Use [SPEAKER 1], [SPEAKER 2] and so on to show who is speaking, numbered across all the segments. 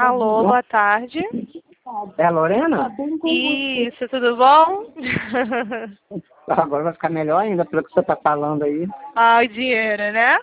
[SPEAKER 1] Alô, boa tarde.
[SPEAKER 2] É a Lorena?
[SPEAKER 1] Isso, tudo bom?
[SPEAKER 2] Agora vai ficar melhor ainda pelo que você está falando aí.
[SPEAKER 1] Ah, o dinheiro, né?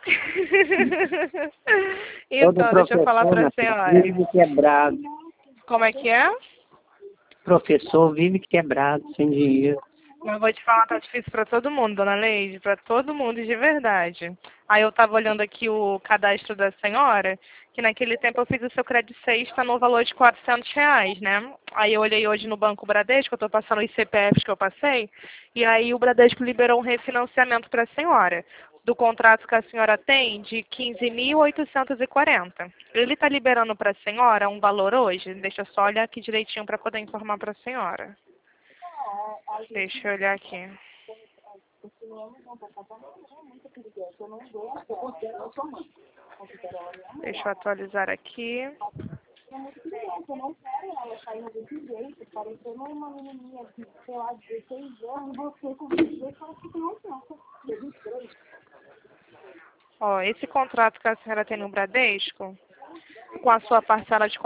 [SPEAKER 1] Então, deixa eu falar para a senhora.
[SPEAKER 2] Vive quebrado.
[SPEAKER 1] Como é que é?
[SPEAKER 2] Professor vive quebrado, sem dinheiro.
[SPEAKER 1] Eu vou te falar, tá difícil para todo mundo, dona Leide, para todo mundo de verdade. Aí eu tava olhando aqui o cadastro da senhora, que naquele tempo eu fiz o seu crédito sexta no valor de R$ 400, né? Aí eu olhei hoje no Banco Bradesco, eu tô passando os CPFs que eu passei, e aí o Bradesco liberou um refinanciamento para a senhora, do contrato que a senhora tem de 15.840. Ele está liberando para a senhora um valor hoje? Deixa eu só olhar aqui direitinho para poder informar para a senhora. Deixa eu olhar aqui. Deixa eu atualizar aqui. Ó, esse contrato que a senhora tem no Bradesco, com a sua parcela de R$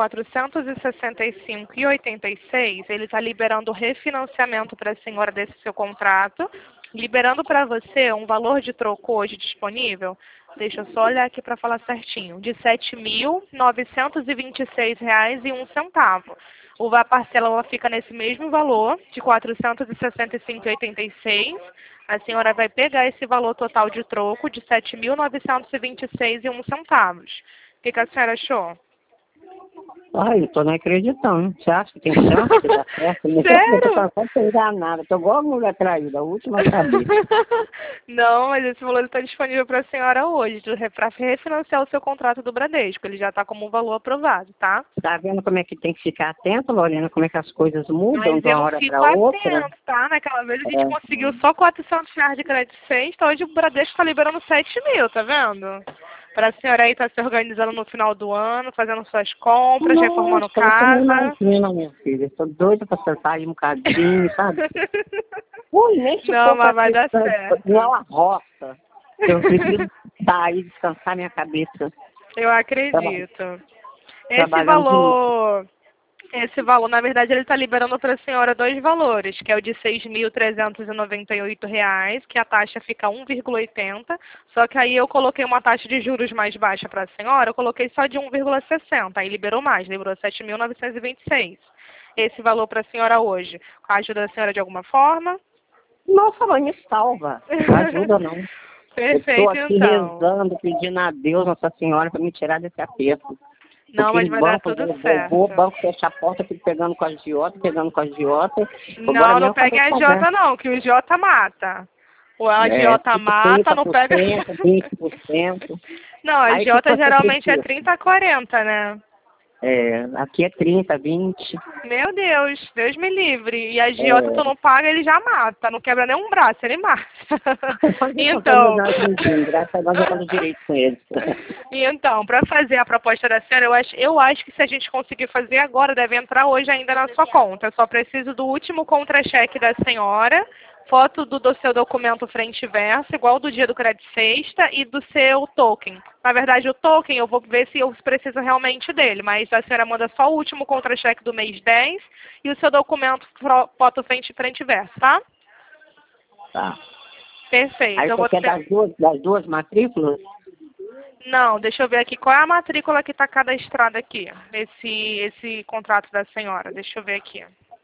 [SPEAKER 1] 465,86, ele está liberando o refinanciamento para a senhora desse seu contrato, liberando para você um valor de troco hoje disponível, deixa eu só olhar aqui para falar certinho, de R$ 7.926,01. A parcela ela fica nesse mesmo valor, de R$ 465,86. A senhora vai pegar esse valor total de troco de R$ 7.926,01. O que a senhora achou?
[SPEAKER 2] Ai, eu tô não acreditando. Você acha que tem chance de dar certo?
[SPEAKER 1] Sério?
[SPEAKER 2] Eu tô cansado de enganada. Tô igual a mulher traída, a última a saber.
[SPEAKER 1] Não, mas esse valor está disponível para a senhora hoje, para refinanciar o seu contrato do Bradesco. Ele já está como um valor aprovado, tá?
[SPEAKER 2] Tá vendo como é que tem que ficar atento, Lorena? Como é que as coisas mudam
[SPEAKER 1] Mas
[SPEAKER 2] de uma
[SPEAKER 1] eu
[SPEAKER 2] hora
[SPEAKER 1] fico
[SPEAKER 2] para outra?
[SPEAKER 1] atento, tá? Naquela vez a gente conseguiu só R$ 400 de crédito sexta, hoje o Bradesco está liberando 7.000, tá vendo? Para a senhora aí estar se organizando no final do ano, fazendo suas compras, reformando
[SPEAKER 2] Nossa, você não
[SPEAKER 1] casa.
[SPEAKER 2] imagina, minha filha. Tô doida pra sentar aí um bocadinho, sabe? Ui, nem se
[SPEAKER 1] Não,
[SPEAKER 2] for pra
[SPEAKER 1] mas vai dar certo.
[SPEAKER 2] não a roça. Eu preciso sair, descansar minha cabeça.
[SPEAKER 1] Eu acredito.
[SPEAKER 2] Trabalhando
[SPEAKER 1] Esse valor, na verdade, ele está liberando para a senhora dois valores, que é o de R$ 6.398, que a taxa fica 1,80, só que aí eu coloquei uma taxa de juros mais baixa para a senhora, eu coloquei só de 1,60, aí liberou mais, liberou 7.926. Esse valor para a senhora hoje, ajuda a senhora de alguma forma?
[SPEAKER 2] Nossa, mãe, me salva. Não ajuda, não. Eu estou
[SPEAKER 1] Perfeito,
[SPEAKER 2] aqui
[SPEAKER 1] então.
[SPEAKER 2] rezando, pedindo a Deus, Nossa Senhora, para me tirar desse aperto.
[SPEAKER 1] Não,
[SPEAKER 2] Porque
[SPEAKER 1] mas
[SPEAKER 2] os
[SPEAKER 1] vai dar
[SPEAKER 2] bancos,
[SPEAKER 1] tudo
[SPEAKER 2] eu vou, o
[SPEAKER 1] certo.
[SPEAKER 2] banco fecha a porta, eu fico pegando com a agiota, pegando com a agiota. Agora
[SPEAKER 1] Não,
[SPEAKER 2] mesmo
[SPEAKER 1] não
[SPEAKER 2] eu acabei
[SPEAKER 1] peguem
[SPEAKER 2] de
[SPEAKER 1] a
[SPEAKER 2] pagar.
[SPEAKER 1] Jota não, que o Jota mata. O agiota mata, não pega...
[SPEAKER 2] 30%, 20%.
[SPEAKER 1] Não, a
[SPEAKER 2] Aí o que
[SPEAKER 1] agiota
[SPEAKER 2] você
[SPEAKER 1] geralmente é
[SPEAKER 2] precisa?
[SPEAKER 1] 30 a 40, né?
[SPEAKER 2] Aqui é 30, 20.
[SPEAKER 1] Meu Deus, Deus me livre. E a agiota tu
[SPEAKER 2] É,
[SPEAKER 1] não paga, ele já mata. Não quebra nem um braço, ele mata.
[SPEAKER 2] eu quero
[SPEAKER 1] Então,
[SPEAKER 2] melhor vizinho, graças a Deus eu falo direito com eles.
[SPEAKER 1] então, para fazer a proposta da senhora, eu acho que se a gente conseguir fazer agora, deve entrar hoje ainda na sua conta. Eu só preciso do último contra-cheque da senhora, foto do seu documento frente e verso, igual do dia do crédito sexta, e do seu token. Na verdade, o token eu vou ver se eu preciso realmente dele, mas a senhora manda só o último contra-cheque do mês 10 e o seu documento foto frente e verso, tá?
[SPEAKER 2] Tá.
[SPEAKER 1] Perfeito.
[SPEAKER 2] Aí
[SPEAKER 1] Eu
[SPEAKER 2] você
[SPEAKER 1] vou
[SPEAKER 2] quer das duas matrículas?
[SPEAKER 1] Não, deixa eu ver aqui. Qual é a matrícula que está cadastrada aqui? Esse contrato da senhora. Deixa eu ver aqui.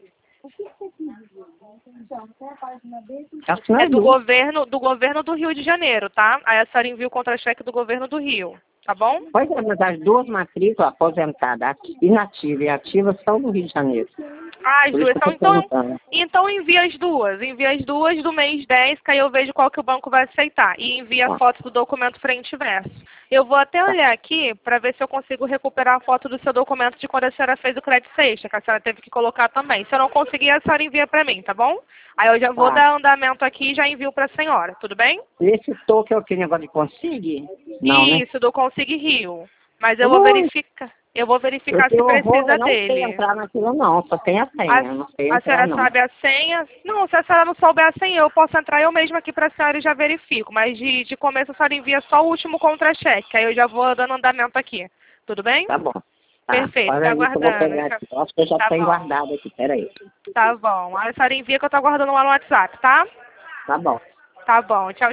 [SPEAKER 1] É do governo do Rio de Janeiro, tá? Aí a senhora envia o contra-cheque do governo do Rio, tá bom?
[SPEAKER 2] Pois é, mas as duas matrículas aposentadas, inativa e ativa, são do Rio de Janeiro.
[SPEAKER 1] Ah, as
[SPEAKER 2] Por isso
[SPEAKER 1] duas
[SPEAKER 2] que
[SPEAKER 1] são.
[SPEAKER 2] eu estou perguntando.
[SPEAKER 1] Então envia as duas. Envia as duas do mês 10, que aí eu vejo qual que o banco vai aceitar. E envia a
[SPEAKER 2] Ó,
[SPEAKER 1] foto do documento frente e verso. Eu vou até
[SPEAKER 2] tá.
[SPEAKER 1] olhar aqui para ver se eu consigo recuperar a foto do seu documento de quando a senhora fez o crédito sexta, que a senhora teve que colocar também. Se eu não conseguir, a senhora envia para mim, tá bom? Aí eu já vou
[SPEAKER 2] Tá.
[SPEAKER 1] dar andamento aqui e já envio para a senhora, tudo bem?
[SPEAKER 2] Esse toque é o que? Negócio de consigue? Não, né?
[SPEAKER 1] Isso, do Consig Rio. Mas eu vou
[SPEAKER 2] Ui,
[SPEAKER 1] verificar. Eu vou verificar se
[SPEAKER 2] eu
[SPEAKER 1] precisa
[SPEAKER 2] não sei
[SPEAKER 1] dele.
[SPEAKER 2] entrar naquilo não, só tem a
[SPEAKER 1] A,
[SPEAKER 2] senha, eu não sei
[SPEAKER 1] a
[SPEAKER 2] entrar
[SPEAKER 1] senhora
[SPEAKER 2] não.
[SPEAKER 1] sabe a senha? Não, se a senhora não souber a senha, eu posso entrar eu mesma aqui para a senhora e já verifico. Mas de começo a senhora envia só o último contra-cheque, aí eu já vou dando andamento aqui. Tudo bem?
[SPEAKER 2] Tá bom.
[SPEAKER 1] Perfeito,
[SPEAKER 2] Pode
[SPEAKER 1] tá
[SPEAKER 2] aí que eu vou pegar
[SPEAKER 1] aguardando.
[SPEAKER 2] aqui. Eu acho que eu já
[SPEAKER 1] Tá
[SPEAKER 2] tenho
[SPEAKER 1] bom.
[SPEAKER 2] guardado aqui, peraí.
[SPEAKER 1] Tá bom. A senhora envia que eu tô aguardando lá no WhatsApp, tá?
[SPEAKER 2] Tá bom.
[SPEAKER 1] Tá bom. Tchau,